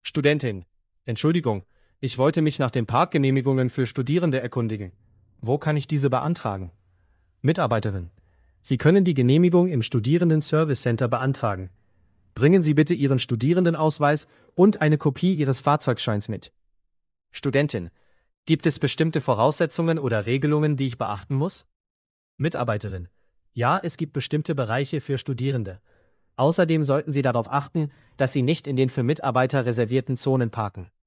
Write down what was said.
Studentin: Entschuldigung, ich wollte mich nach den Parkgenehmigungen für Studierende erkundigen. Wo kann ich diese beantragen? Mitarbeiterin: Sie können die Genehmigung im Studierenden-Service Center beantragen. Bringen Sie bitte Ihren Studierendenausweis und eine Kopie Ihres Fahrzeugscheins mit. Studentin: Gibt es bestimmte Voraussetzungen oder Regelungen, die ich beachten muss? Mitarbeiterin: Ja, es gibt bestimmte Bereiche für Studierende. Außerdem sollten Sie darauf achten, dass Sie nicht in den für Mitarbeiter reservierten Zonen parken.